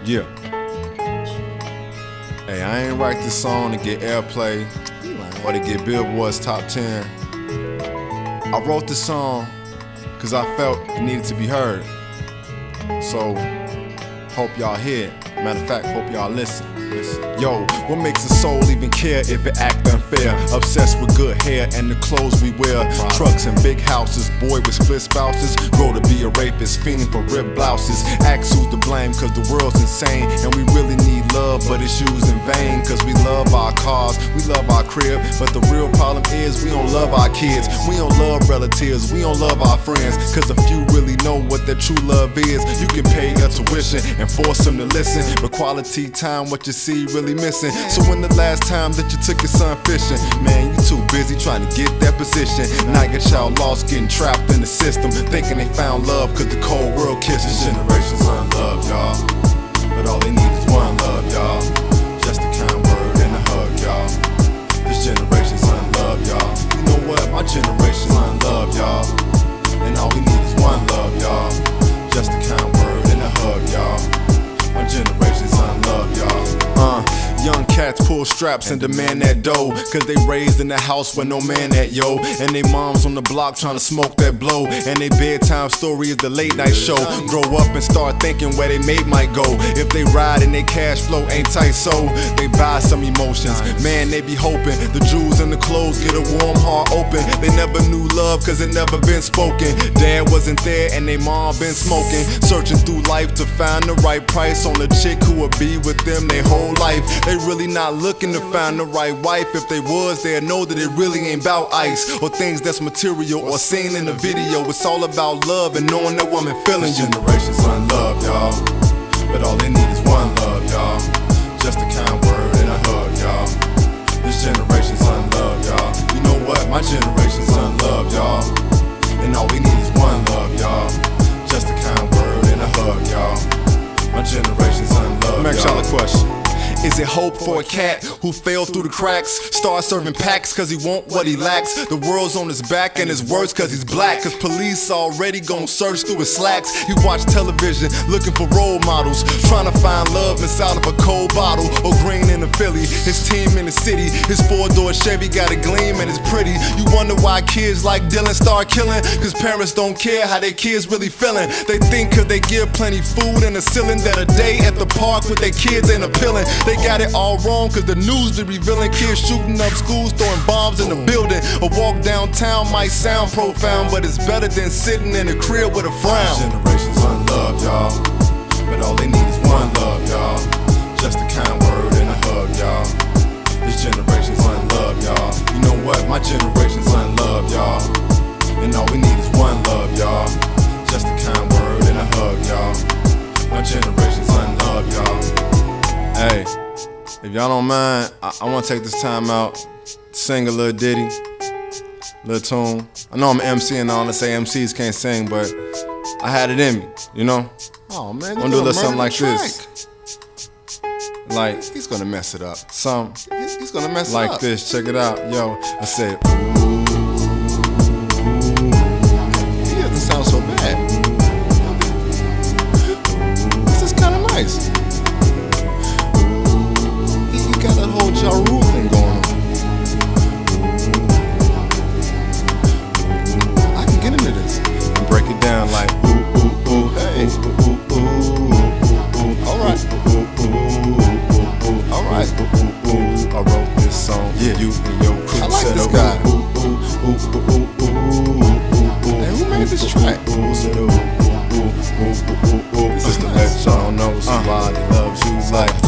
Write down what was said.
Yeah. Hey, I ain't write this song to get airplay or to get Billboard's top 10. I wrote this song because I felt it needed to be heard. So, hope y'all hear it. Matter of fact, hope y'all listen. Yo, what makes a soul even care if it act unfair? Obsessed with good hair and the clothes we wear. Trucks and big houses, boy with split spouses. Grow to be a rapist, fiending for ripped blouses. Ask who's to blame, cause the world's insane. And we really need love, but it's used in vain. Cause we love our cars, we love our crib. But the real problem is we don't love our kids. We don't love relatives, we don't love our friends. Cause if you really know what that true love is, you can pay a tuition and force them to listen. But quality time, what you see really missing. So when the last time that you took your son fishing? Man, you too busy trying to get that position. Now your child lost, getting trapped in the system, thinking they found love cause the cold world kisses. This generation's unloved, y'all, but all they need is one love, y'all. Just a kind word and a hug, y'all. This generation's unloved, y'all. You know what? My generation's unloved, y'all. And all we need is one love, y'all. Just a kind word and a hug, y'all. My generation's unloved, y'all. Young cats pull straps and demand that dough, cause they raised in the house where no man at, yo. And they moms on the block trying to smoke that blow. And they bedtime story is the late night show. Grow up and start thinking where they mate might go. If they ride and they cash flow ain't tight, so they buy some emotions. Man, they be hoping the jewels and the clothes get a warm heart open. They never knew love cause it never been spoken. Dad wasn't there and they mom been smoking. Searching through life to find the right price on a chick who would be with them their whole life. They really not looking to find the right wife. If they was, they'd know that it really ain't about ice or things that's material or seen in a video. It's all about love and knowing that woman feeling you. Generation's unloved, y'all, but all they need is one love, y'all. Just a kind word and a hug, y'all. This generation's unloved, y'all. You know what? My generation's unloved, y'all. And all we need is one love, y'all. Just a kind word and a hug, y'all. My generation's unloved, y'all. Max, y'all a question. Is it hope for a cat who fell through the cracks? Start serving packs cause he want what he lacks. The world's on his back and it's worse cause he's black. Cause police already gon' search through his slacks. He watch television looking for role models, trying to find love inside of a cold bottle or green in the Philly. His team in the city, his four-door Chevy got a gleam and it's pretty. You wonder why kids like Dylan start killing? Cause parents don't care how their kids really feeling. They think cause they give plenty food and a ceiling that a day at the park with their kids ain't appealing. They got it all wrong cause the news be revealing kids shooting up schools, throwing bombs in the building. A walk downtown might sound profound, but it's better than sitting in a crib with a frown. Generation's unloved, y'all, but all they need is one love, y'all. Just a kind word and a hug, y'all. This generation's unloved, y'all. You know what? My generation's unloved, y'all. And all we need is one love, y'all. Just a kind word and a hug, y'all. My generation's unloved, y'all. Hey, if y'all don't mind, I want to take this time out to sing a little ditty, little tune. I know I'm an MC and all, let's say MCs can't sing, but I had it in me, you know? Oh man, I'm gonna do a little something like this. Like, he's gonna mess it up. He's gonna mess it up. Like this, check it out. Yo, I said, ooh. He doesn't sound so bad. This is kinda nice. Got that whole Ja Rule thing going on. I can get into this and break it down like ooh, ooh, ooh, hey, ooh, ooh, ooh, ooh, alright, ooh, ooh, ooh, alright, ooh, ooh, I wrote this song for you and your crew. I like this guy. Ooh, ooh, ooh, ooh, ooh, ooh, ooh. Hey, who made this track? This is to let y'all know somebody loves you like.